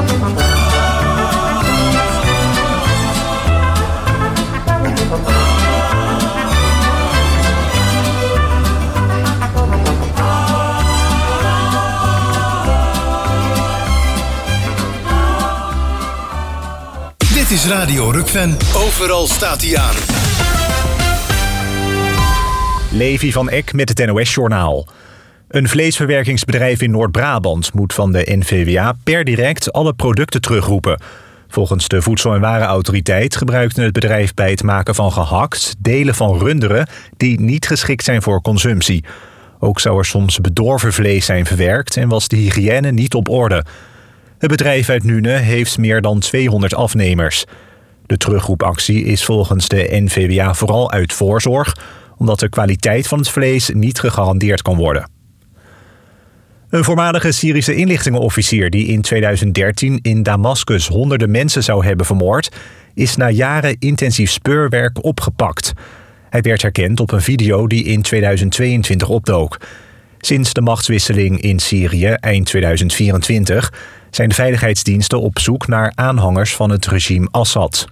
Dit is Radio Rukven. Overal staat hij aan. Levi van Eck met het NOS-journaal. Een vleesverwerkingsbedrijf in Noord-Brabant moet van de NVWA per direct alle producten terugroepen. Volgens de Voedsel- en Warenautoriteit gebruikte het bedrijf bij het maken van gehakt delen van runderen die niet geschikt zijn voor consumptie. Ook zou er soms bedorven vlees zijn verwerkt en was de hygiëne niet op orde. Het bedrijf uit Nuenen heeft meer dan 200 afnemers. De terugroepactie is volgens de NVWA vooral uit voorzorg, omdat de kwaliteit van het vlees niet gegarandeerd kan worden. Een voormalige Syrische inlichtingenofficier die in 2013 in Damascus honderden mensen zou hebben vermoord, is na jaren intensief speurwerk opgepakt. Hij werd herkend op een video die in 2022 opdook. Sinds de machtswisseling in Syrië eind 2024 zijn de veiligheidsdiensten op zoek naar aanhangers van het regime Assad.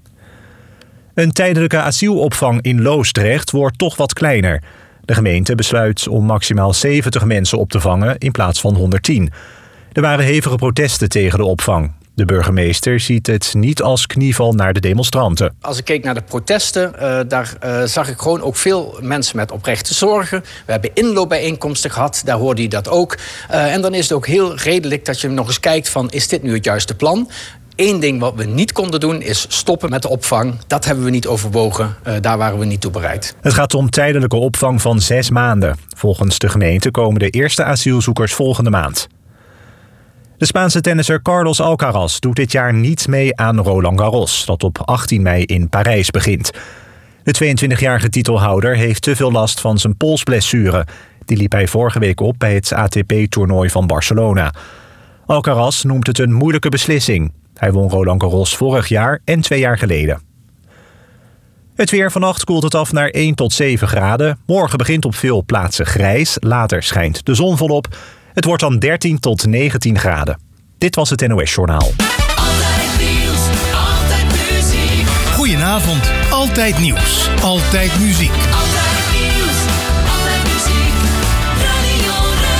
Een tijdelijke asielopvang in Loosdrecht wordt toch wat kleiner. De gemeente besluit om maximaal 70 mensen op te vangen in plaats van 110. Er waren hevige protesten tegen de opvang. De burgemeester ziet het niet als knieval naar de demonstranten. Als ik keek naar de protesten, daar zag ik gewoon ook veel mensen met oprechte zorgen. We hebben inloopbijeenkomsten gehad, daar hoorde je dat ook. En dan is het ook heel redelijk dat je nog eens kijkt van, is dit nu het juiste plan? Eén ding wat we niet konden doen is stoppen met de opvang. Dat hebben we niet overwogen, daar waren we niet toe bereid. Het gaat om tijdelijke opvang van 6 maanden. Volgens de gemeente komen de eerste asielzoekers volgende maand. De Spaanse tennisser Carlos Alcaraz doet dit jaar niet mee aan Roland Garros, dat op 18 mei in Parijs begint. De 22-jarige titelhouder heeft te veel last van zijn polsblessure. Die liep hij vorige week op bij het ATP-toernooi van Barcelona. Alcaraz noemt het een moeilijke beslissing. Hij won Roland Garros vorig jaar en 2 jaar geleden. Het weer: vannacht koelt het af naar 1 tot 7 graden. Morgen begint op veel plaatsen grijs. Later schijnt de zon volop. Het wordt dan 13 tot 19 graden. Dit was het NOS-journaal. Altijd nieuws, altijd muziek. Goedenavond, altijd nieuws, altijd muziek. Altijd nieuws, altijd muziek. Radio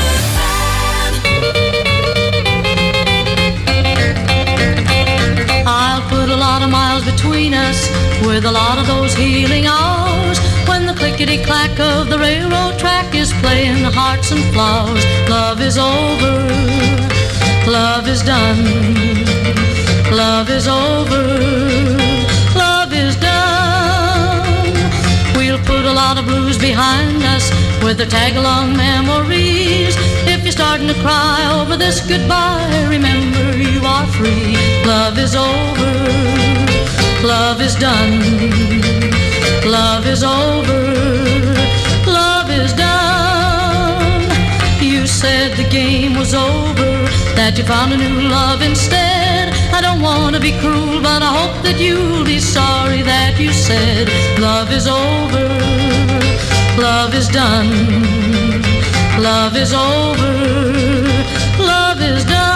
Rukven. I'll put a lot of miles between us, with a lot of those healing hours, when the clickety-clack of the railroad track is playing hearts and flowers. Love is over, love is done, love is over, love is done. We'll put a lot of blues behind us with the tag-along memories. If you're starting to cry over this goodbye, remember you are free. Love is over, love is done, love is over, love is done. You said the game was over, that you found a new love instead. I don't want to be cruel, but I hope that you'll be sorry that you said love is over, love is done, love is over, love is done.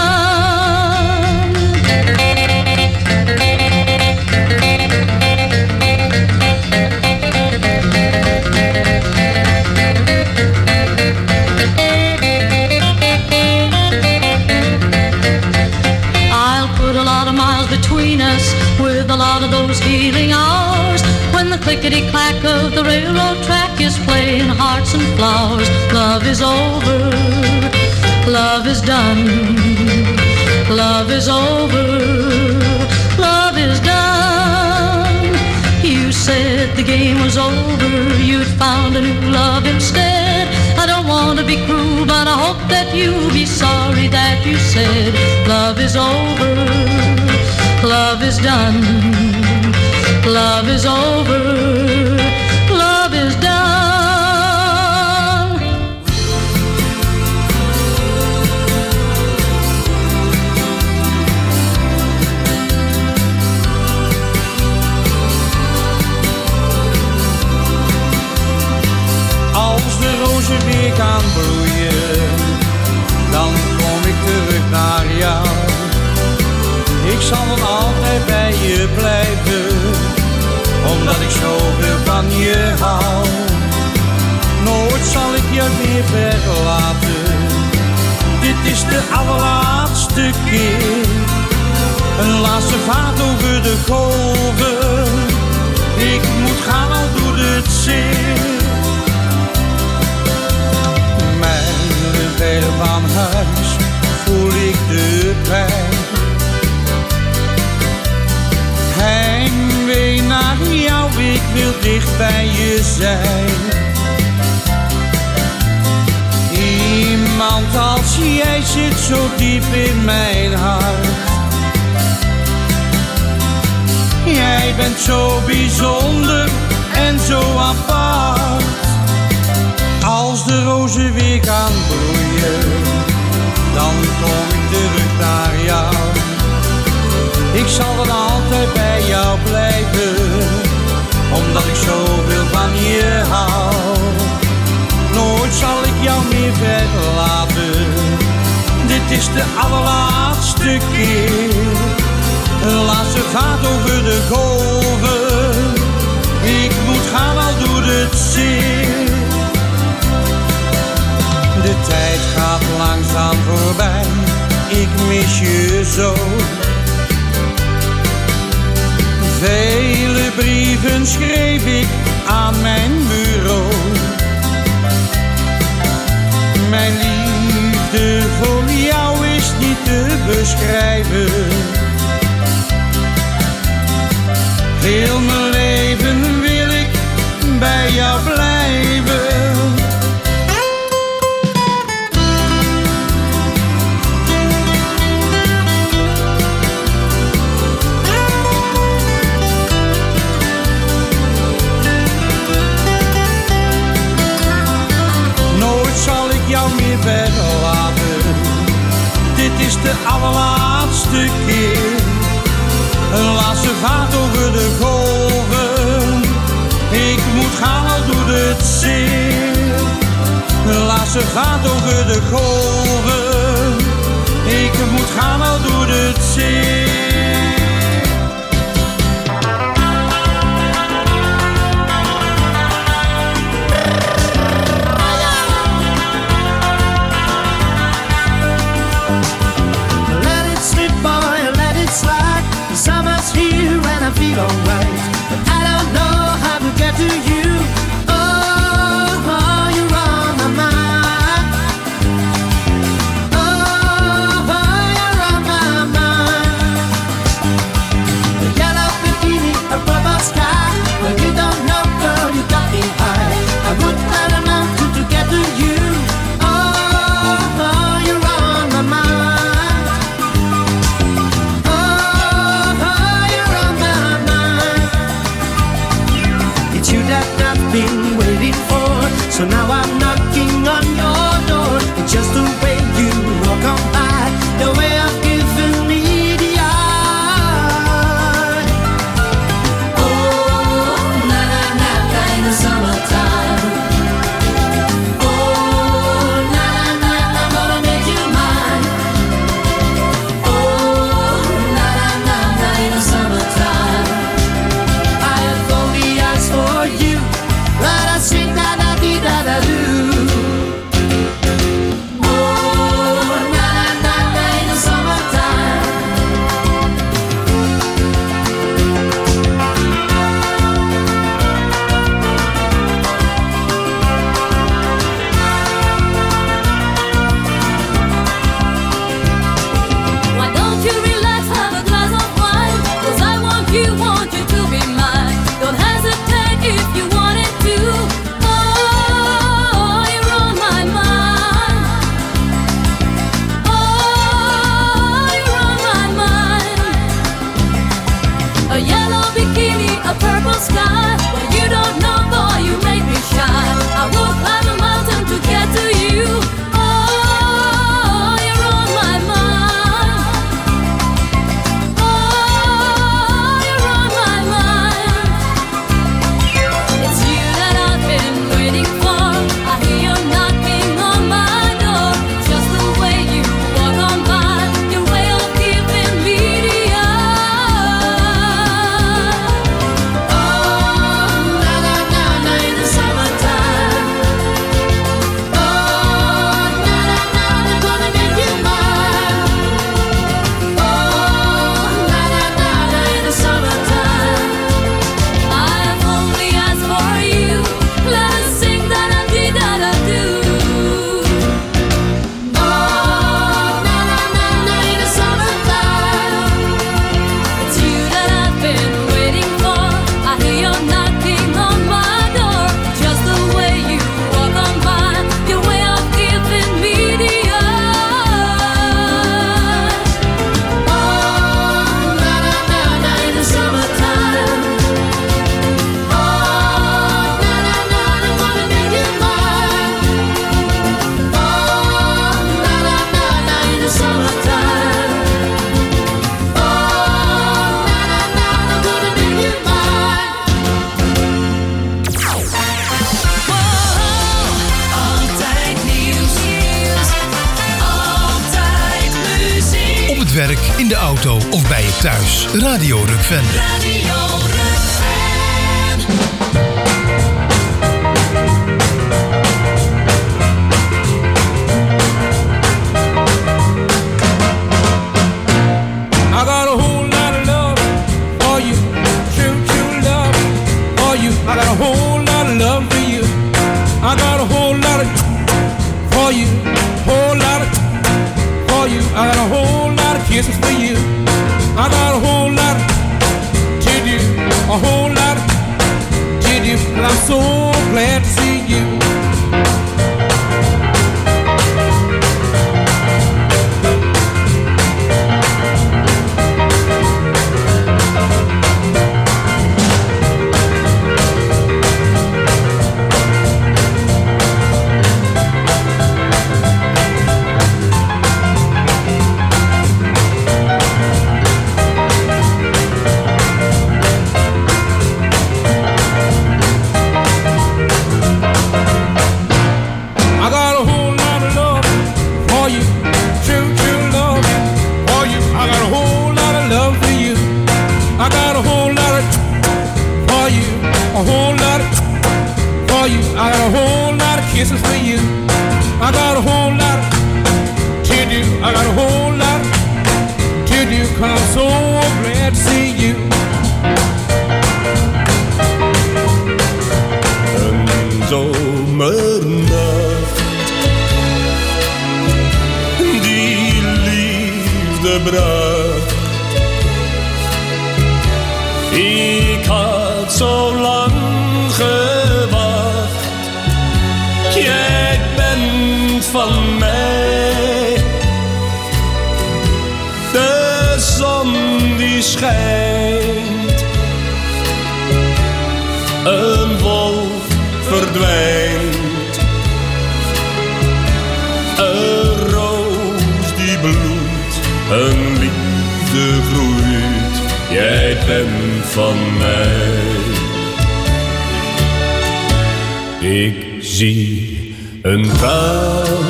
With a lot of those healing hours, when the clickety-clack of the railroad track is playing hearts and flowers. Love is over, love is done, love is over, love is done. You said the game was over, you'd found a new love instead. I don't want to be cruel, but I hope that you'll be sorry that you said love is over, love is done, love is over, love is done. Als de rozen weer gaan bloeien, dan kom ik terug naar jou. Ik zal dan altijd bij je blijven, omdat ik zoveel van je hou. Nooit zal ik je meer verlaten. Dit is de allerlaatste keer. Een laatste vaart over de golven. Ik moet gaan, al doet het zeer. Mijlen ver van huis voel ik de pijn. Heimwee naar jou, ik wil dicht bij je zijn. Iemand als jij zit zo diep in mijn hart. Jij bent zo bijzonder en zo apart. Als de rozen weer gaan bloeien, dan kom ik terug naar jou. Ik zal dan altijd bij jou blijven, omdat ik zoveel van je hou. Nooit zal ik jou meer verlaten. Dit is de allerlaatste keer. Een laatste vaart over de golven. Ik moet gaan, al doet het zeer. De tijd gaat langzaam voorbij. Ik mis je zo. Vele brieven schreef ik aan mijn bureau. Mijn liefde voor jou is niet te beschrijven. Heel mijn leven wil ik bij jou blijven. Nooit zal ik jou meer verlaten. Dit is de allerlaatste keer. Een laatste vaart over de golven. Ik moet gaan, al doet het zeer. Een laatste vaart over de golven. Ik moet gaan, al doet het zeer. Summer's here and I feel alright, but I don't know how to get to you. Oh, you're on my mind. Oh, you're on my mind. A yellow bikini, a purple sky. Well, you don't know, girl, you got me high. I would climb a mountain to get to you. Oh, you're on my mind. Been waiting for, so now I'm knocking on your door. It's just the way you walk on by, the way I've given me the eye. Oh, na na na na in the summertime. Oh, na na na, I'm gonna make you mine. Oh, na na na na in the summertime. I have only eyes for you. Let us sing da da dee da da do. Oh, na na na na in the summertime. Why don't you relax, have a glass of wine? 'Cause I want you to be mine. Don't hesitate if you want it to. Oh, you're on my mind. Oh, you're on my mind. A yellow bikini, a purple sky. Well, you don't know, boy, you make me shy. I will climb a mountain to get to you. Oh, you're on my mind. Oh, you're on my mind. It's you that I've been waiting for. I hear you knocking on my door. Just the way you walk on by, your way of giving me the eye. het werk, in de auto of bij je thuis. Radio Rock-fan. Radio Rock-fan. I got a whole lot of love for you, true, true love for you. I got a whole lot of love for you. I got a whole lot of for you, whole lot of for you. I got a whole lot of kisses for you. I got a whole lot to do, a whole lot to do. And I'm so glad to see you. I got a whole lot of kisses for you. I got a whole lot to do. I got a whole lot to do. 'Cause I'm so glad to see you. Een zomernacht die liefde bracht. Ik had zo lang gewacht. Jij bent van mij. De zon die schijnt. Een wolk verdwijnt. Een roos die bloeit. Een liefde groeit. Jij bent van mij. Ik zie een traan.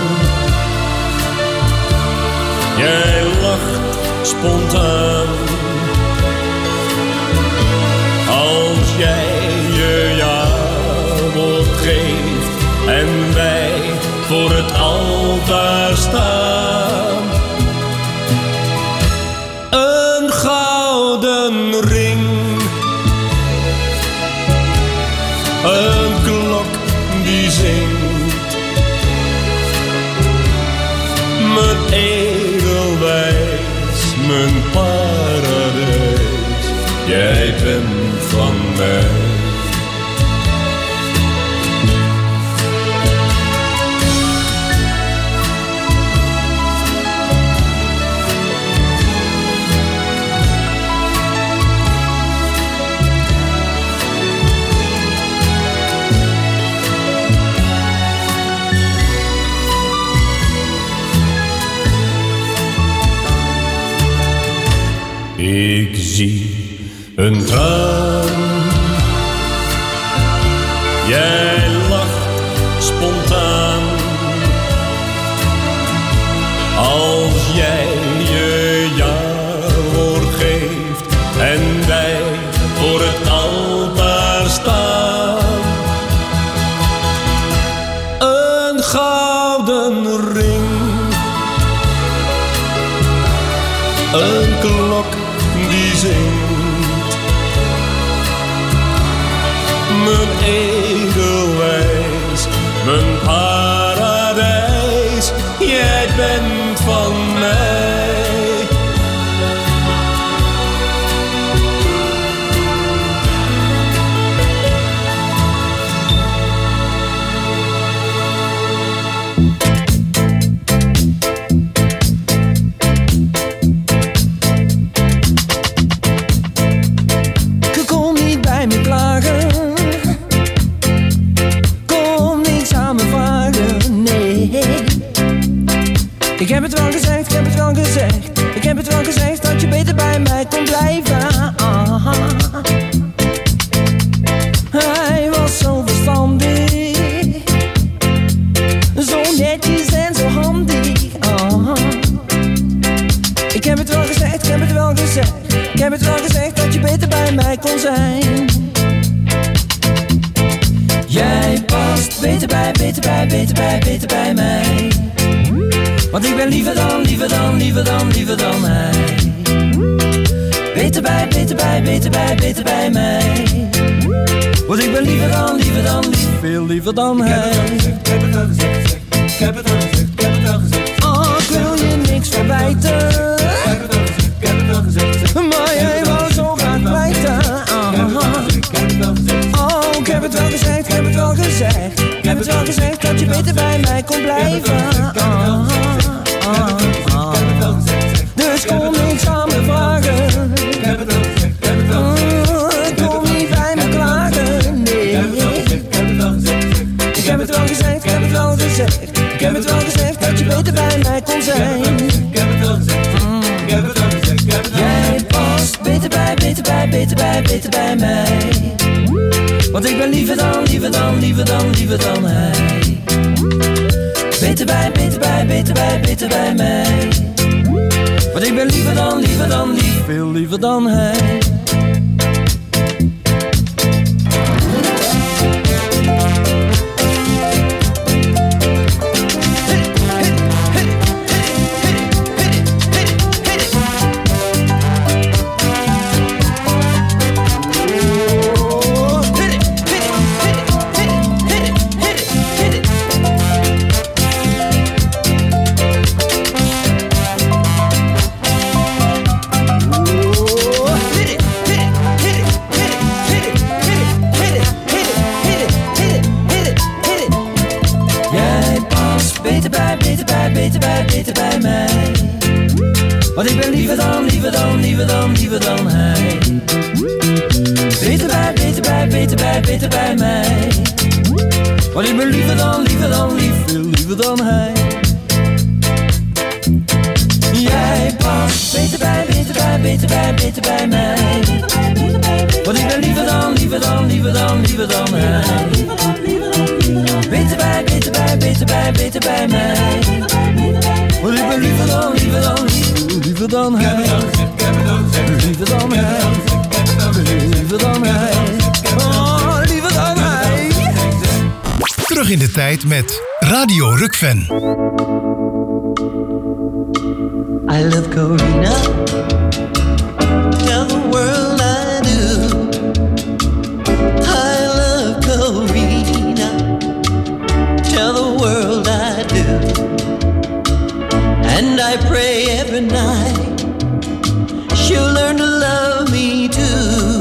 Jij lacht spontaan. Als jij je ja-woord geeft en wij voor het altaar staan. Een gouden ring. Een klok die zingt. Mijn edelwijs, mijn paradijs. Jij bent van mij. Ik zie een traan. Jij lacht spontaan. Als jij je ja-woord geeft en wij voor het altaar staan. Een gouden ring. Een klok die zingt. Mijn edelwijs, mijn paradijs. Jij bent van mij. Ik heb het wel gezegd, ik heb het wel gezegd. Ik heb het wel gezegd dat je beter bij mij kon blijven. Hij was zo verstandig, zo netjes en zo handig. Ik heb het wel wel gezegd, ik heb het wel gezegd. Ik heb het wel gezegd dat je beter bij mij kon zijn. Jij past beter bij, beter bij, beter bij, beter bij mij. Want ik ben liever dan, liever dan, liever dan, liever dan hij. Beter bij, beter bij, beter bij, beter bij mij. Want ik ben liever dan, liever dan, veel liever dan hij. Ik heb het al gezegd, ik heb het al gezegd, ik heb het al gezegd. Oh, ik wil je niks verwijten. Ik heb het al gezegd, ik heb het al gezegd. Maar jij wou zo graag wijten. Oh, ik heb het wel gezegd, ik heb het wel gezegd. Ik heb het wel gezegd dat je beter bij mij kon blijven. Dus kom niks aan me vragen. Ik heb het al gezegd, ik heb het al gezegd. Kom niet bij me klagen, nee. Ik heb het wel gezegd, ik heb het wel gezegd. Ik heb het wel gezegd dat je beter bij mij kon zijn. Ik heb het al gezegd, ik heb het al gezegd, ik heb het al gezegd. Jij past beter bij, beter bij, beter bij, beter bij mij. Want ik ben liever dan, liever dan, liever dan, liever dan hij. Beter bij, beter bij, beter bij, beter bij mij. Want ik ben liever dan, lief, veel liever dan hij. Beter bij mij. Want ik ben liever dan, liever dan, liever dan, liever dan hij. Beter bij, beter bij, beter bij, beter bij mij. Want ik ben liever dan, lief, veel liever dan hij. Jij past beter bij, beter bij, beter bij, beter bij mij. Want ik ben liever dan, liever dan, liever dan, liever dan hij. Beter bij, beter bij, beter bij, beter bij mij. Want ik ben liever dan, liever dan, liever dan hij. Liever dan hij. Liever dan hij. Oh, liever dan hij. Terug in de tijd met Radio Rukven. I love Corina. Tell the world I do. I love Corina. Tell the world I do. And I pray every night she'll learn to love me too.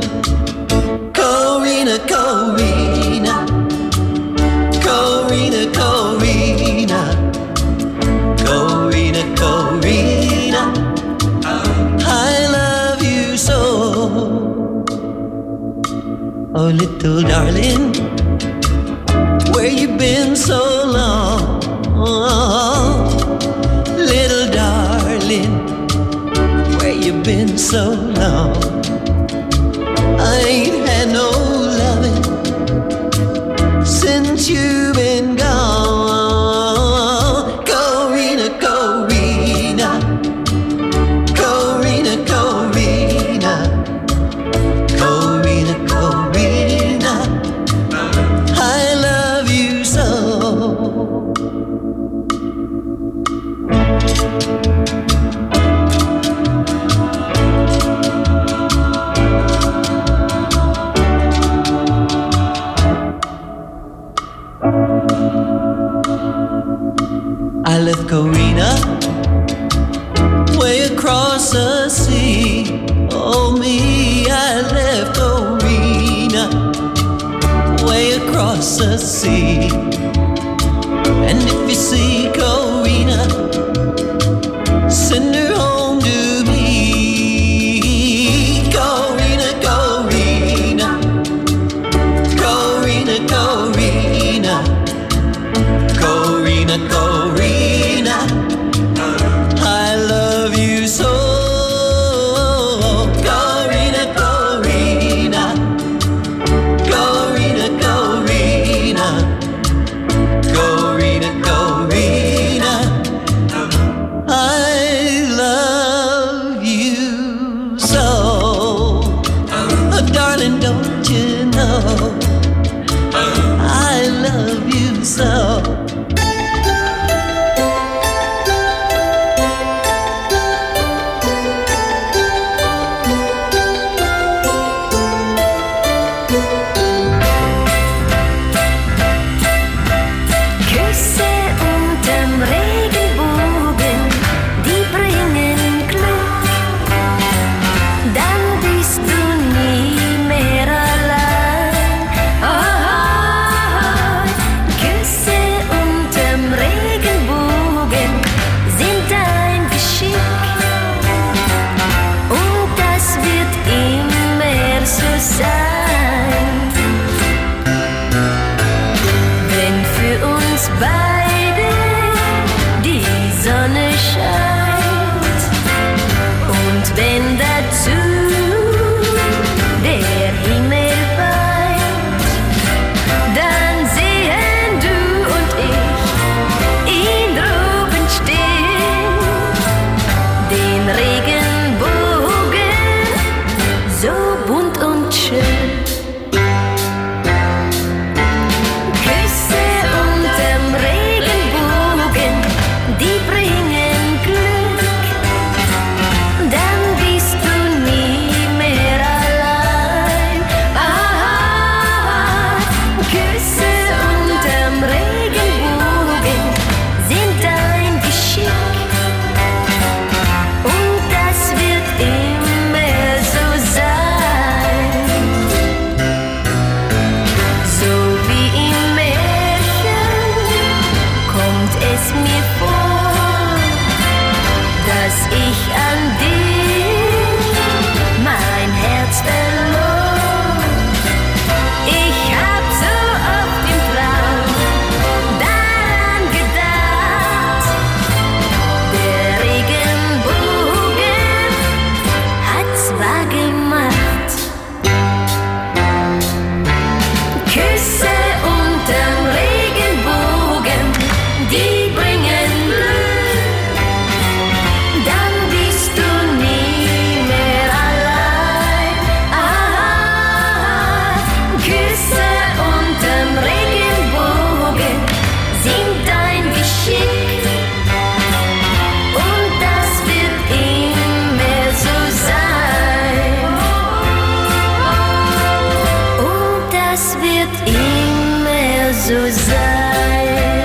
Corina, Corina. Corina, Corina. Corina, Corina. I love you so. Oh, little darling, where you been so long? Little darling, where you been so long? I ain't had no loving since you've been gone. Corina, Corina. Corina, Corina. Corina, Corina. I love you so. I left Corina way across the sea. Oh me, I left Corina way across the sea. And if you see Corina, send her home to me. Corina, Corina. Corina, Corina. Corina, Corina, I love you so. Corina, Corina. Corina, Corina. Corina, Corina. zo zijn.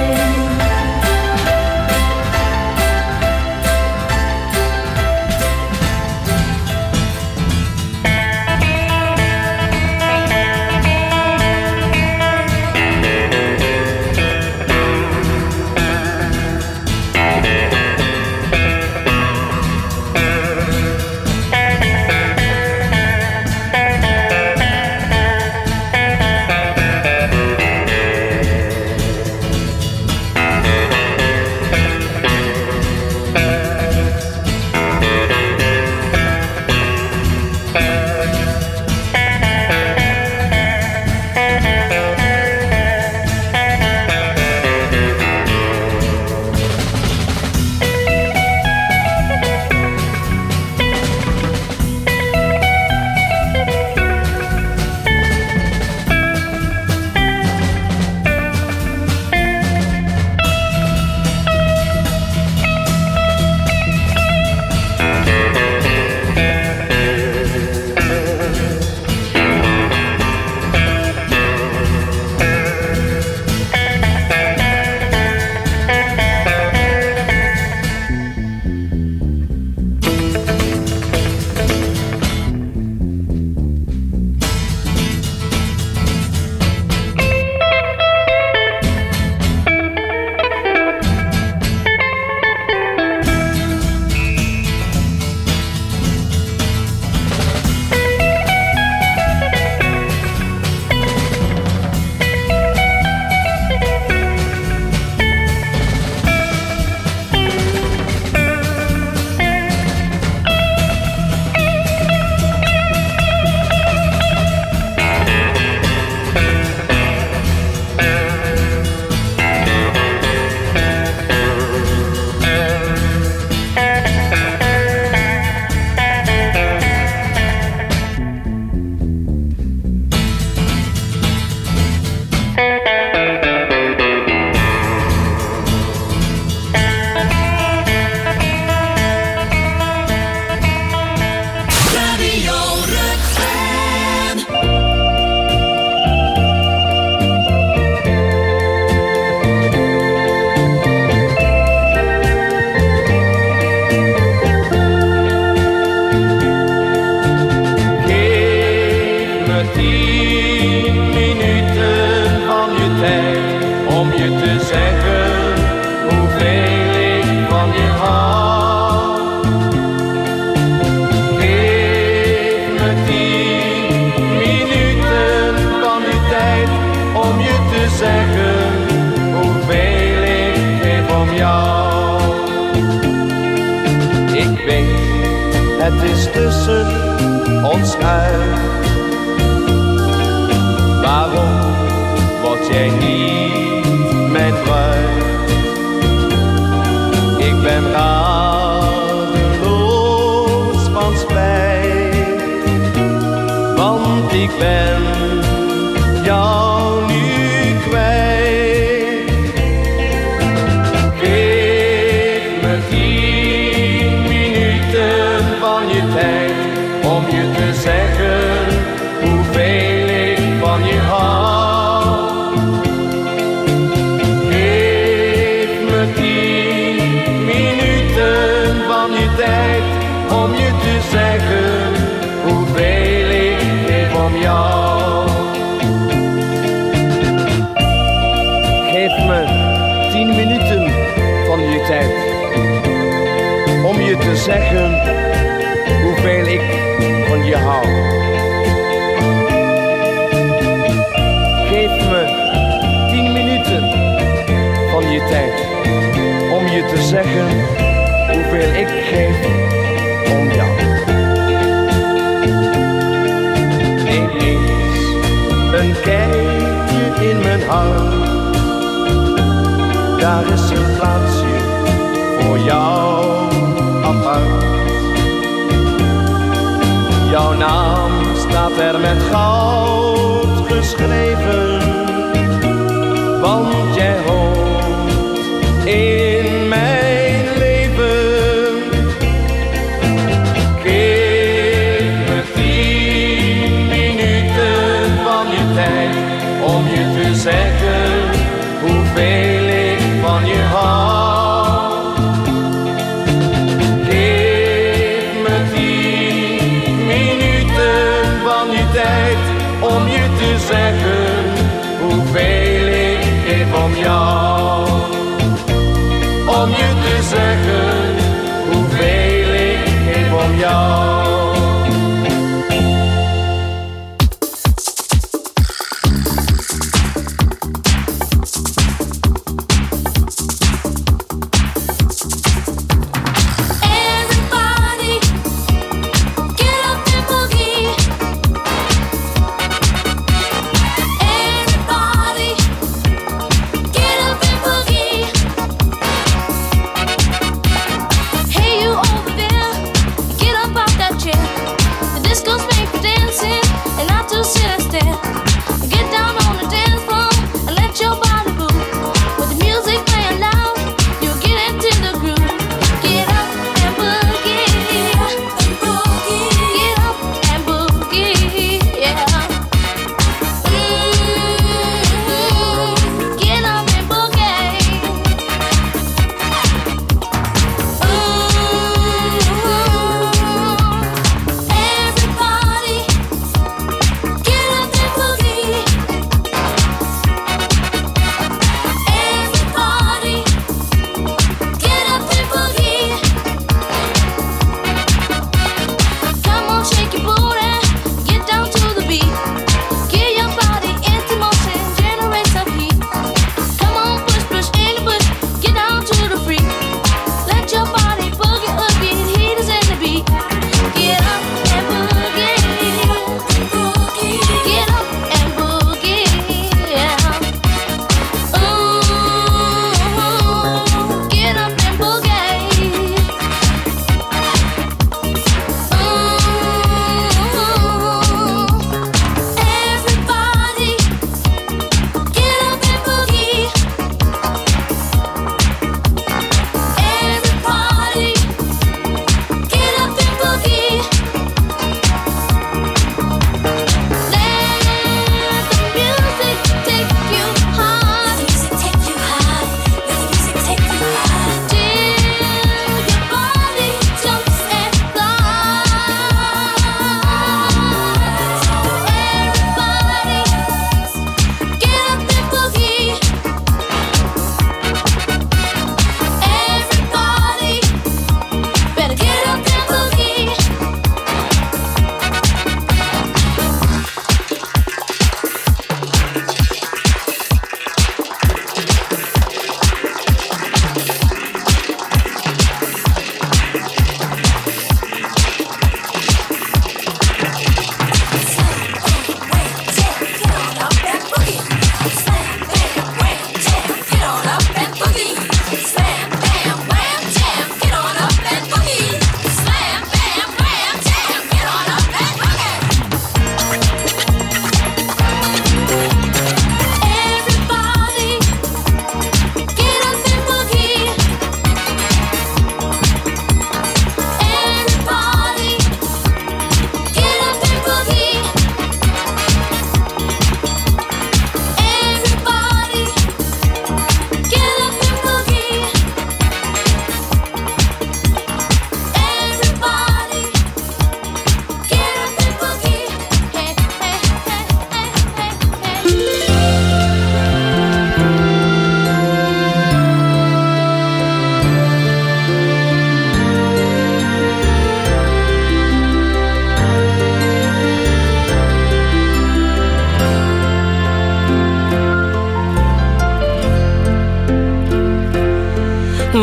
Het is tussen ons uit. Waarom word jij niet mijn bruid? Ik ben radeloos van spijt, want ik ben jou nu kwijt. Geef me 10 minuten van je tijd om je te zeggen hoeveel ik van je hou. Geef me 10 minuten van je tijd om je te zeggen hoeveel ik geef om jou. Geef me 10 minuten van je tijd om je te zeggen hoeveel ik van je hou. Geef me 10 minuten van je tijd om je te zeggen hoeveel ik geef om jou. Ineens een kijkje in mijn hart, daar is een plaatsje voor jou apart. Jouw naam staat er met goud geschreven, want jij hoort in mijn leven. Geef me 10 minuten van je tijd om je te zeggen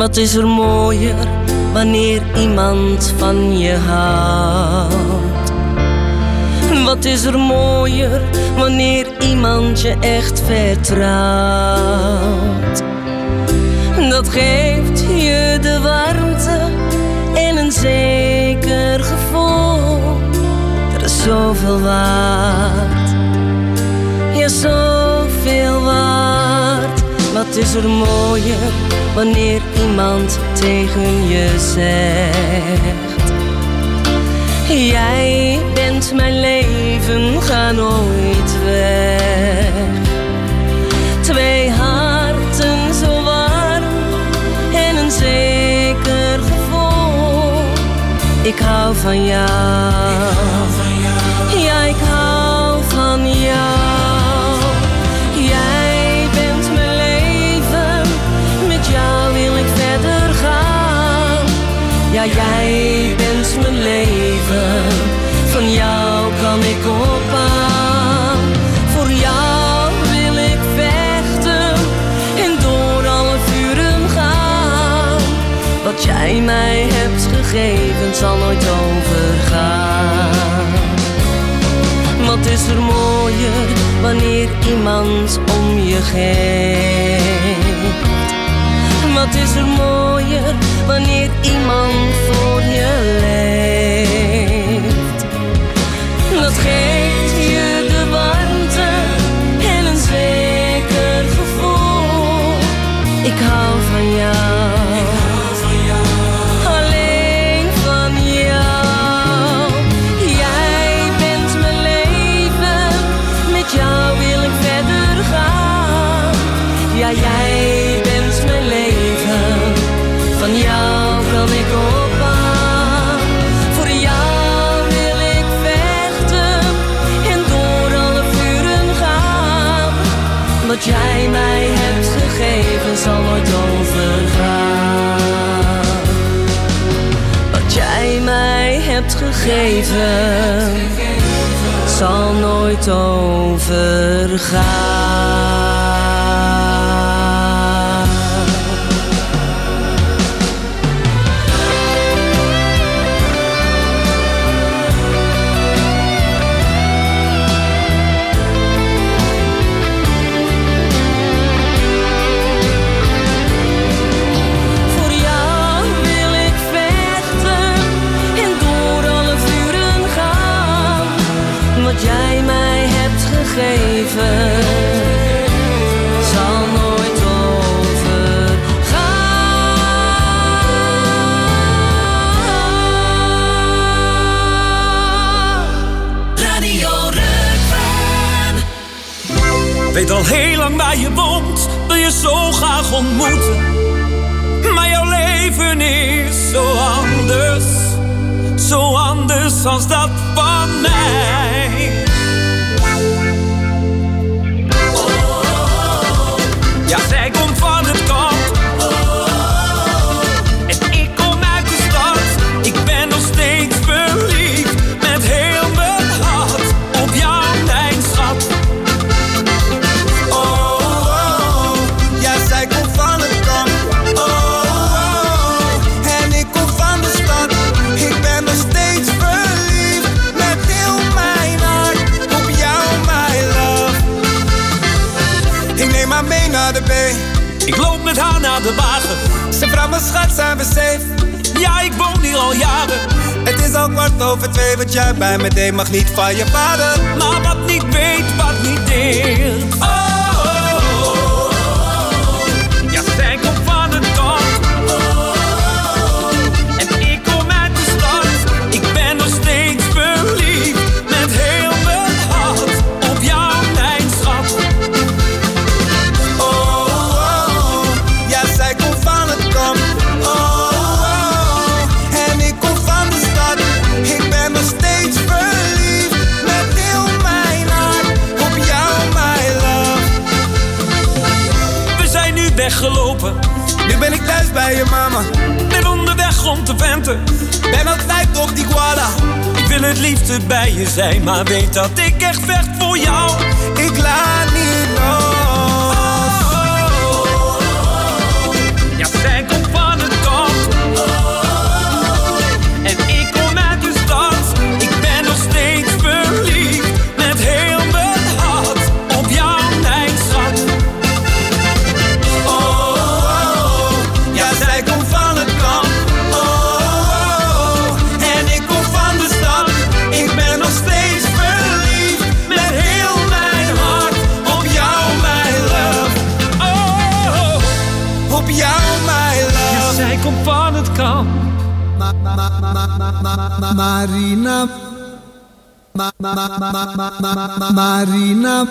Wat is er mooier wanneer iemand van je houdt? Wat is er mooier wanneer iemand je echt vertrouwt? Dat geeft je de warmte en een zeker gevoel. Er is zoveel waard, ja zoveel waard. Wat is er mooier wanneer iemand tegen je zegt: jij bent mijn leven, ga nooit weg. Twee harten zo warm en een zeker gevoel. Ik hou van jou, ja ik hou van jou. Jij bent mijn leven, met jou wil ik verder gaan. Ja, jij bent mijn leven, van jou kan ik op aan. Voor jou wil ik vechten en door alle vuren gaan. Wat jij mij hebt gegeven zal nooit overgaan. Wat is er mooier wanneer iemand om je geeft? Wat is er mooier wanneer iemand voor je leeft? Dat geeft je de warmte en een zeker gevoel. Ik hou van jou, alleen van jou. Jij bent mijn leven, met jou wil ik verder gaan. Ja, jij bent mijn leven, van jou kan ik op aan. Voor jou wil ik vechten en door alle vuren gaan. Wat jij mij hebt gegeven zal nooit overgaan. Wat jij mij hebt gegeven zal nooit overgaan. Voor jou wil ik vechten en door alle vuren gaan. Wat jij mij hebt gegeven zal nooit overgaan. Radio Rukven. Weet al heel lang waar je woont, wil je zo graag ontmoeten. Maar jouw leven is zo anders als dat van mij. Ja, zij komt van het kamp en ik kom uit de stad. Ik ben nog steeds verliefd met heel mijn hart op jou, mijn schat. Ja, zij komt van het kamp. En ik kom van de stad. Ik ben nog steeds verliefd met heel mijn hart op jou, my love. Ik neem haar mee naar de bay. Ik loop met haar naar de wagen. Ze vraagt me, schat, zijn we safe? Ja, ik woon hier al jaren. Het is al 2:15, wat jij bij me deed mag niet van je vader. Maar wat niet weet, wat niet deelt. Ja, zij komt van het kamp en ik kom uit de stad. Ik ben nog steeds verliefd met heel mijn hart op jou, mijn schat. Ja, zij komt van het kamp. En ik kom van de stad. Ik ben nog steeds verliefd met heel mijn hart op jou, my love. We zijn nu weggelopen. Nu ben ik thuis bij je mama. Ben onderweg om te venten. Ben altijd op die guada. Ik wil het liefste bij je zijn, maar weet dat ik echt vecht voor jou. Ik laat niet los. Ja, zij komt van Marina.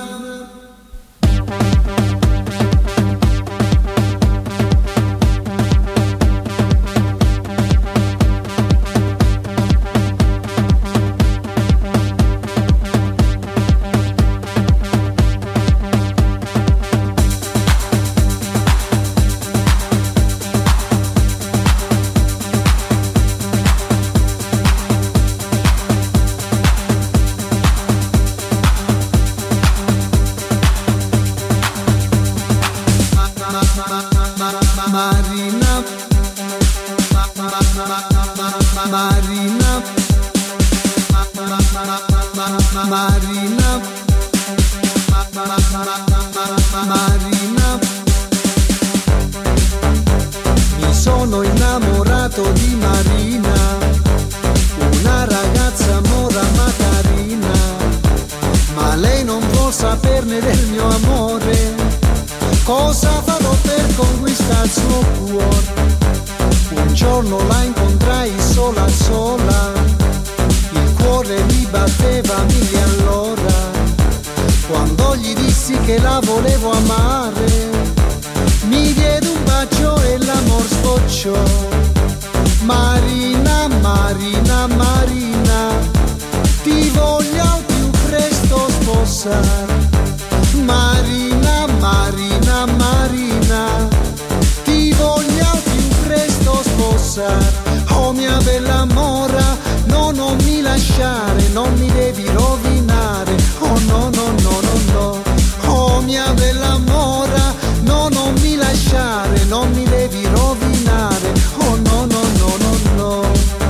Mi sono innamorato di Marina, una ragazza mora ma carina, ma lei non vuol saperne del mio amore. Cosa farò per conquistare il suo cuore? Un giorno la incontrai sola sola, il cuore mi batteva mille all'ora. Quando gli dissi che la volevo amare, mi diede un bacio e l'amor sbocciò. Marina, Marina, Marina, ti voglio al più presto sposare. Marina, Marina, Marina, ti voglio al più presto sposare. Oh mia bella mora, no, non mi lasciare, non mi devi rovinare. Oh no, no, no, no, no. Oh mia bella mora, no, non mi lasciare, non mi devi rovinare. Oh no, no, no, no, no.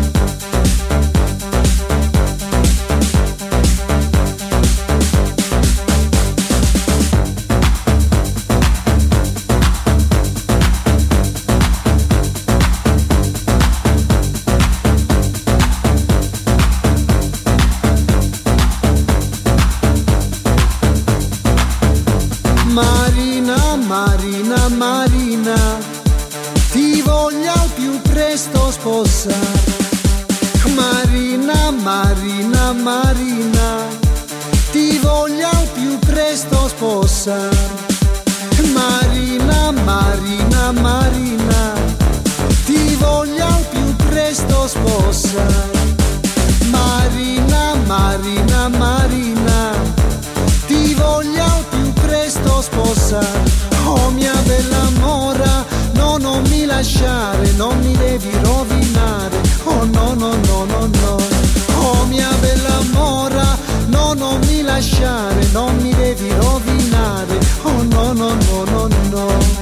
Marina, Marina, Marina, ti voglio al più presto sposare. Marina, Marina, Marina, ti voglio al più presto sposare. Marina, Marina, Marina, ti voglio al più presto sposare. Marina, Marina, Marina, ti voglio al più presto sposare. Oh mia bella mora, no, non mi lasciare, non mi devi rovinare. Oh no, no, no, no, no. Oh mia bella mora, no, non mi lasciare, non mi devi rovinare. Oh no, no, no, no, no.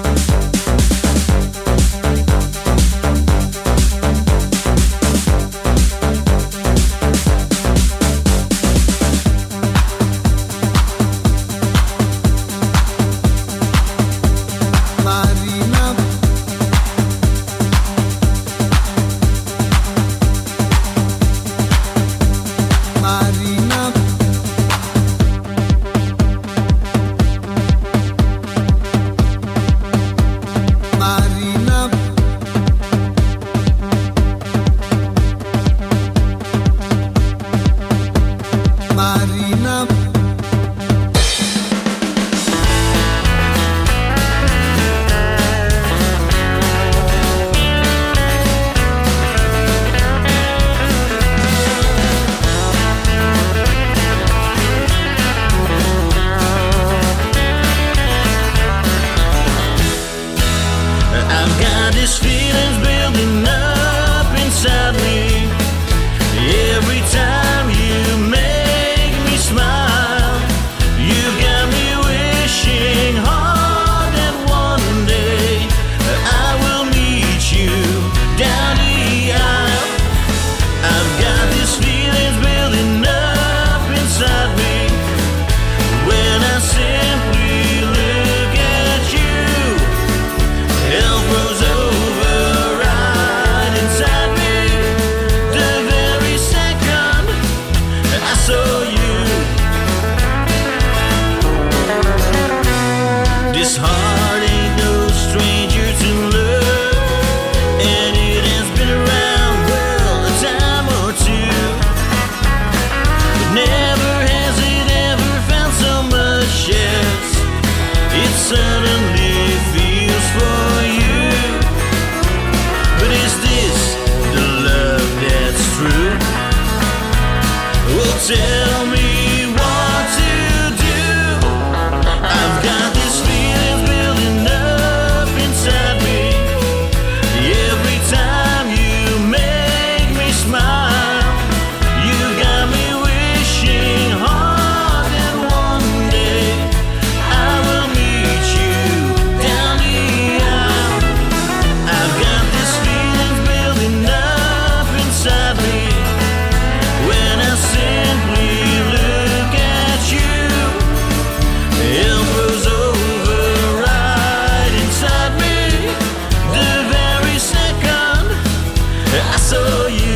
suddenly feels for you. But is this the love that's true? Well, tell me what to do. I've got these feelings building up inside me. Every time you make me smile, you got me wishing hard that one day I will meet you down the aisle. I've got these feelings building up inside me when I simply look at you. Hell froze over right inside me the very second I saw you.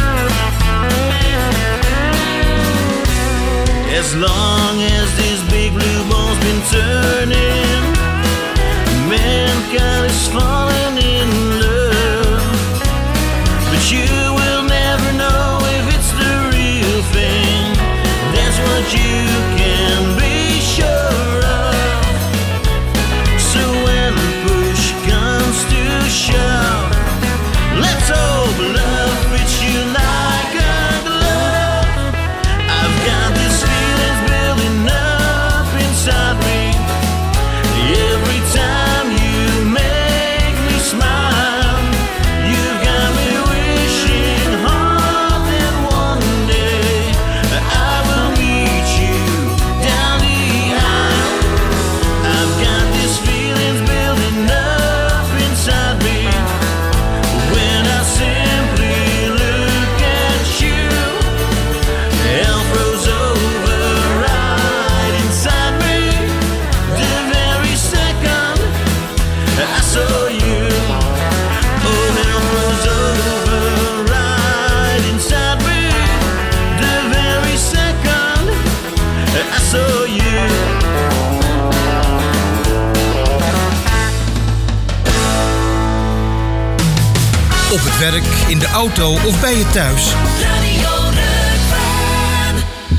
As long as this big blue ball's been turning, mankind is falling in love. But you will never know if it's the real thing. That's what you can be sure of. So when push comes to shove, let's hope love fits you like a glove. I've got these feelings building up inside me. Every time you make me smile, you've got me wishing hard that one day I will meet you down the aisle. I've got these feelings building up inside me when I simply look at you. Hell froze over right inside me the very second I saw you. Oh, hell froze over right inside me the very second I saw you. Op het werk, in de auto of bij je thuis. Radio Rukven.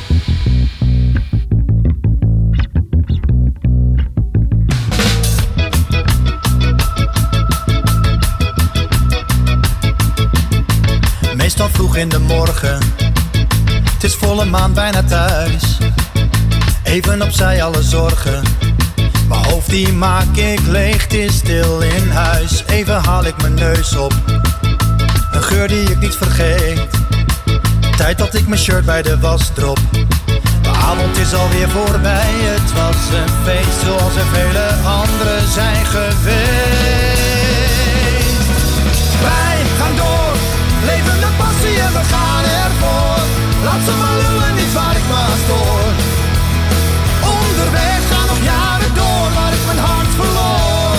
Meestal vroeg in de morgen, het is volle maan bijna thuis. Even opzij alle zorgen, mijn hoofd die maak ik leeg, het is stil in huis. Even haal ik mijn neus op, een geur die ik niet vergeet. Tijd dat ik mijn shirt bij de was drop. De avond is alweer voorbij, het was een feest zoals er vele anderen zijn geweest. Wij gaan door, leven de passie en we gaan ervoor. Laat ze maar lullen, niet waar ik maar stoor. Onderweg gaan nog jaren door, waar ik mijn hart verloor.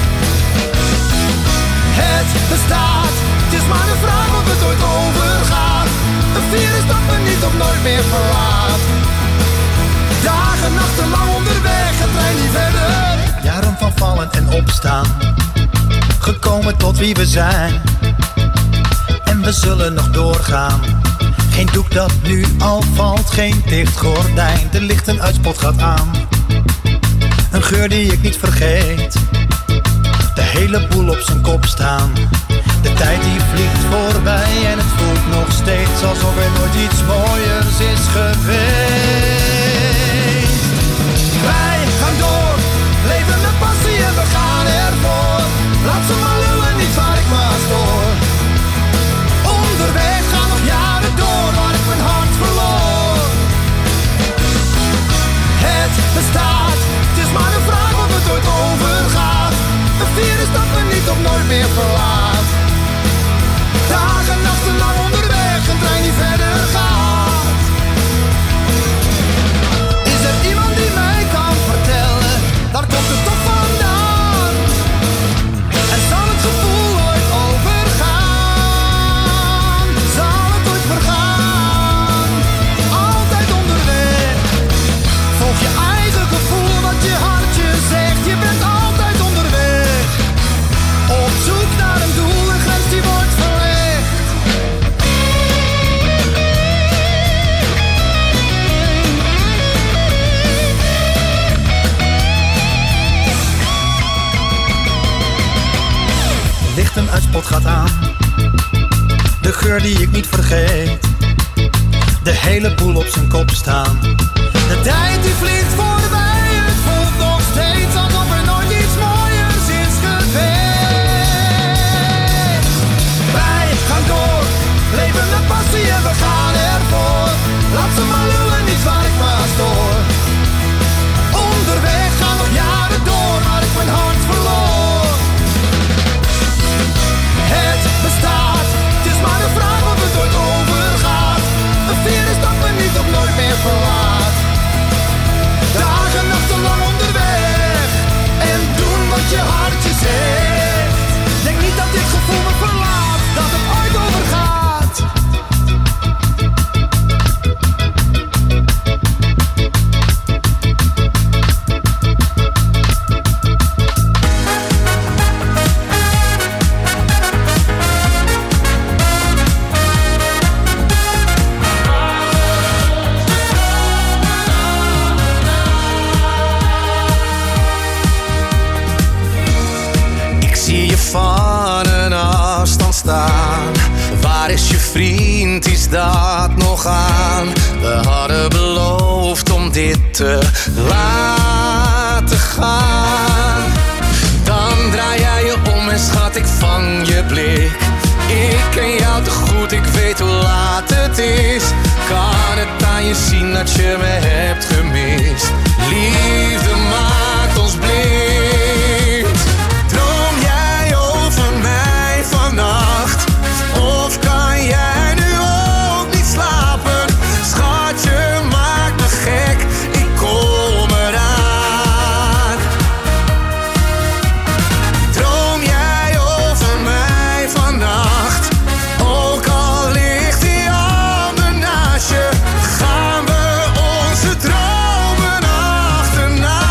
Het bestaat, het is maar de vraag of het ooit overgaat. Een virus dat me niet of nooit meer verlaat. Dagen, nachten lang onderweg, het trein niet verder. Jaren van vallen en opstaan, gekomen tot wie we zijn. En we zullen nog doorgaan. Geen doek dat nu al valt, geen dicht gordijn. De lichten uitspot gaat aan. Een geur die ik niet vergeet. De hele boel op zijn kop staan. De tijd die vliegt voorbij en het voelt nog steeds alsof er nooit iets mooiers is geweest. Wij gaan door, leven met passie en we gaan ervoor. Laat ze maar lullen, niet waar ik maar stoor. Onderweg gaan nog jaren door, waar ik mijn hart verloor. Het bestaat, het is maar een vraag of het ooit overgaat. Een virus dat me niet of nooit meer verlaat. Dagen, nachten lang onderweg, een trein die verder gaat. kleur die ik niet vergeet. De hele boel op zijn kop staan. De tijd die vliegt voorbij, het voelt nog steeds alsof er nooit iets mooiers is geweest. Wij gaan door, leven met passie en we gaan ervoor. Laat ze maar lullen, niet waar ik maar stoor. Onderweg gaan nog jaren door, maar ik mijn hart verloor. Het bestaat, het is maar de vraag of het ooit overgaat. Een virus dat me niet of nooit meer verlaat. Dagen, nachten lang onderweg en doen wat je hartje zegt. Denk niet dat dit gevoel me verlaat, dat het ooit overgaat. Van een afstand staan. Waar is je vriend, is dat nog aan? We hadden beloofd om dit te laten gaan. Dan draai jij je om en schat, ik vang je blik. Ik ken jou te goed, ik weet hoe laat het is. Kan het aan je zien dat je me hebt gemist? Liefde maakt ons blind. Droom jij over mij vannacht? Of kan jij nu ook niet slapen? Schatje, maak me gek, ik kom eraan. Droom jij over mij vannacht? Ook al ligt die ander naast je, gaan we onze dromen achterna.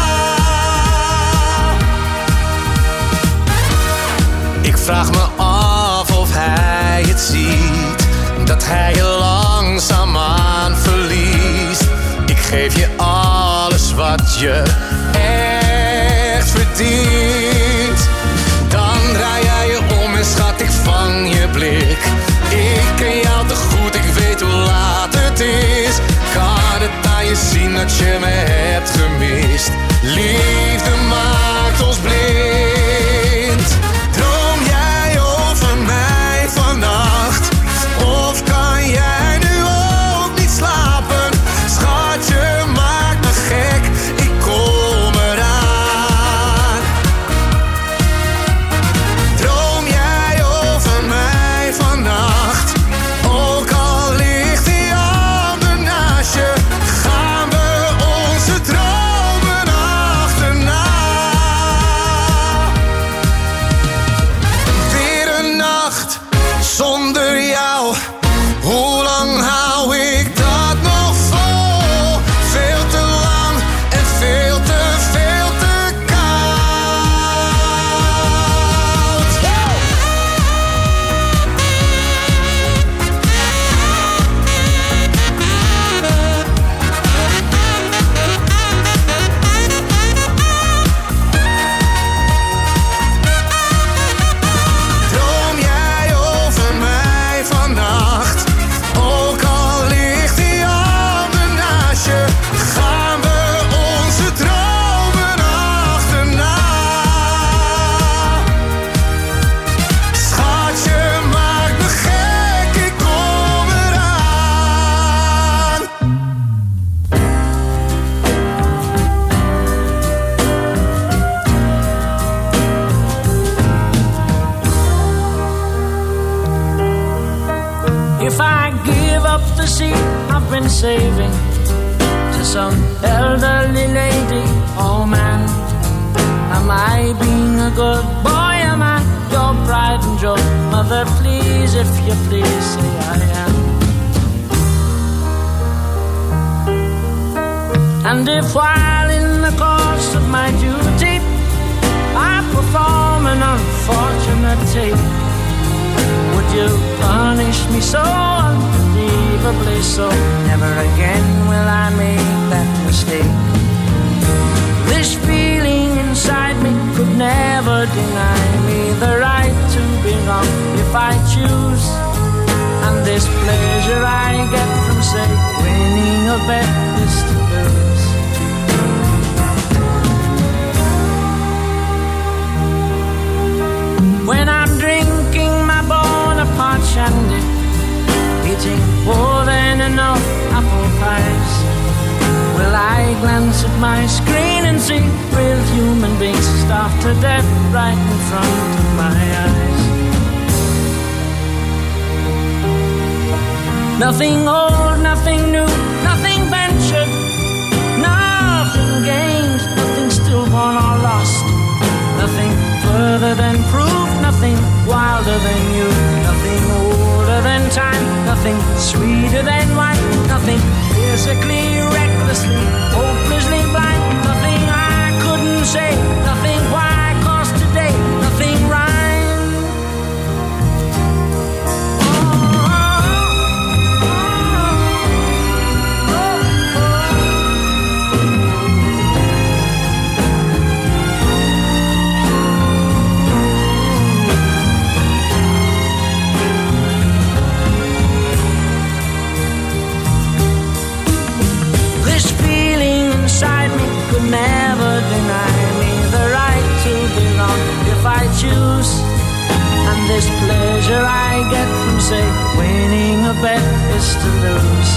Ik vraag me af of hij het ziet, dat hij je langzaamaan verliest. Ik geef je alles wat je echt verdient. Dan draai jij je om en schat, ik vang je blik. Ik ken jou te goed, ik weet hoe laat het is. Kan het aan je zien dat je me hebt gemist? Liefde maakt ons blind. Droom jij over mij vannacht? Of kan jij nu ook niet slapen? Schatje, maak me gek, ik kom eraan. Droom jij over mij vannacht? Ook al ligt die ander naast je, gaan we onze dromen achterna. Weer een nacht zonder jou, hoe lang hou ik dat nog vol? Veel te lang en veel te koud. Droom jij over mij vannacht? Ook al ligt die ander naast je, gaan we onze dromen achterna. Schatje, maak me gek, ik kom eraan. If I give up the seat I've been saving to some elderly lady, oh man, am I being a good boy? Am I your pride and joy? Mother, please, if you please, say I am. And if while in the course of my duty I perform an unfortunate tape, would you punish me so unbelievably so? Never again will I make that mistake. This feeling inside me could never deny me the right to be wrong if I choose. And bet is to lose. When I'm drinking my Bonaparte shandy, eating more than enough apple pies, will I glance at my screen and see real human beings starved to death right in front of my eyes? Nothing old, nothing new, nothing ventured, nothing gained, nothing stillborn or lost, nothing further than proof, nothing wilder than you, nothing older than time, nothing sweeter than wine, nothing physically, recklessly, hopelessly blind, nothing I couldn't say, nothing why, 'cause today nothing rhymes. Never deny me the right to belong if I choose. And this pleasure I get from, say, winning a bet is to lose.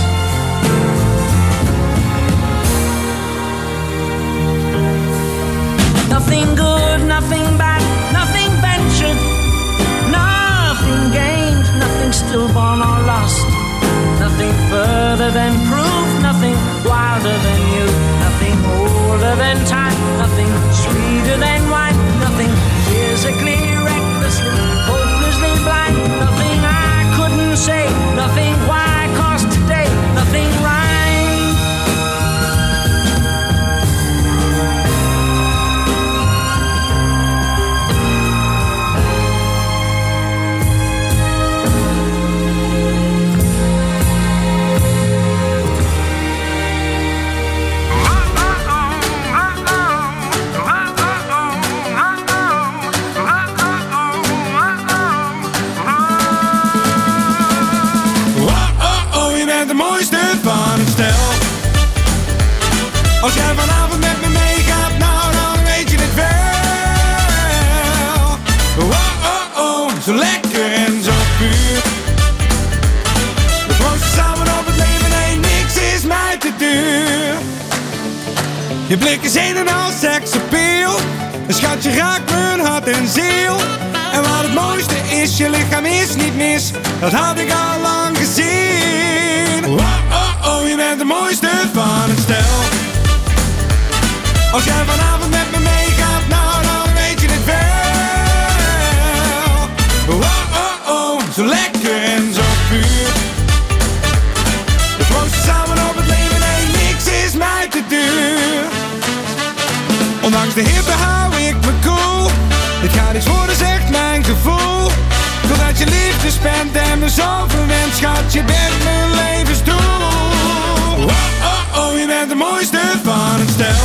Nothing good, nothing bad, nothing ventured, nothing gained, nothing stillborn or lost, nothing further than proof, nothing wilder than you, nothing older than time, nothing sweeter than wine, nothing physically, recklessly, hopelessly blind, nothing I couldn't say, nothing why, 'cause today nothing rhymes. Als jij vanavond met me meegaat, nou dan weet je het wel. Oh, oh, oh, zo lekker en zo puur. We proosten samen op het leven, nee, niks is mij te duur. Je blik is een en al seksappeal. Een schatje raakt mijn hart en ziel. En wat het mooiste is, je lichaam is niet mis. Dat had ik al lang gezien. Oh, oh, oh, je bent de mooiste van het stel. Als jij vanavond met me meegaat, nou dan weet je het wel. Oh, oh, oh, zo lekker en zo puur. We proosten samen op het leven, nee, niks is mij te duur. Ondanks de hitte hou ik me cool. Dit gaat niks worden, zegt mijn gevoel. Totdat je liefde spent en me zo verwend, schat, je bent mijn levensdoel. Oh, oh, oh, je bent de mooiste van het stel.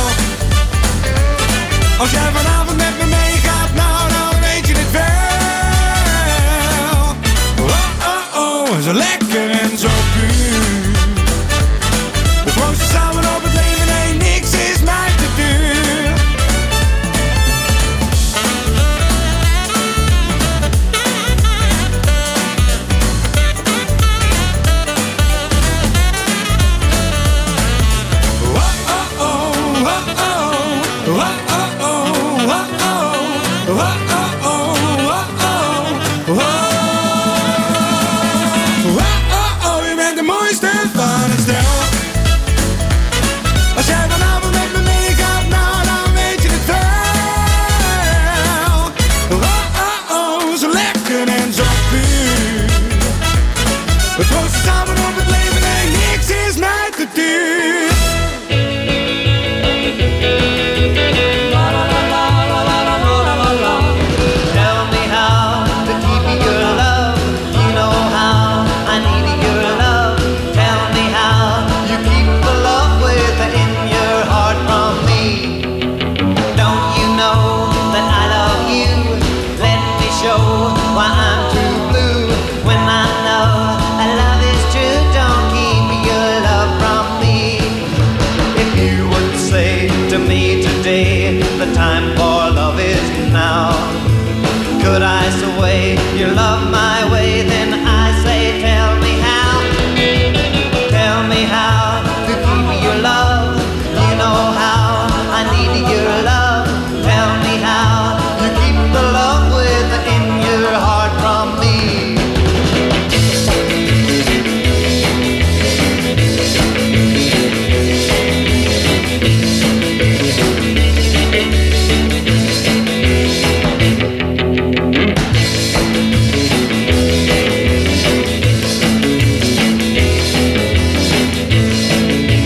Als jij vanavond met me meegaat, nou dan weet je het wel. Oh, oh, oh, zo lekker en zo puur. We proosten samen